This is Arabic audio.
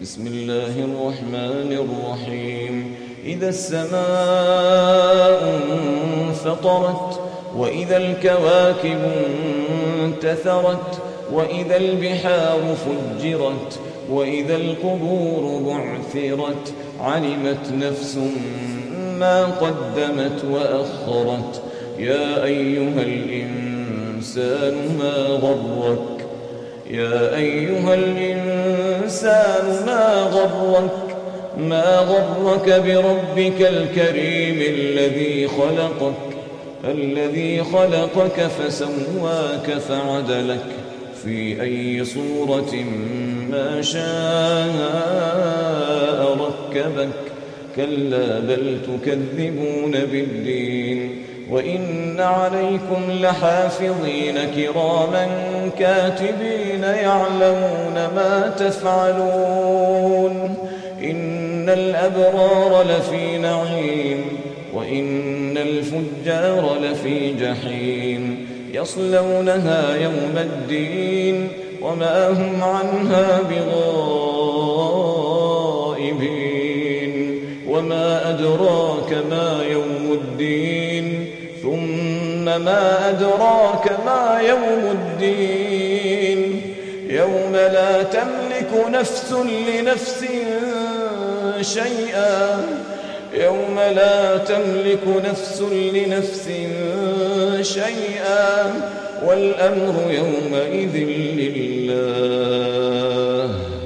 بسم الله الرحمن الرحيم إذا السماء انفطرت وإذا الكواكب انتثرت وإذا البحار فجرت وإذا القبور بعثرت علمت نفس ما قدمت وأخرت يا أيها الإنسان ما غرك بربك الكريم الذي خلقك فسواك فعدلك في أي صورة ما شاء ركبك كلا بل تكذبون بالدين وإن عليكم لحافظين كراما كاتبين يعلمون ما تفعلون إن الأبرار لفي نعيم وإن الفجار لفي جحيم يصلونها يوم الدين وما هم عنها بغائبين وما أدراك ما يوم الدين ثم ما أدراك ما يوم الدين يوم لا تملك نفس لنفس شيئا والأمر يومئذ لله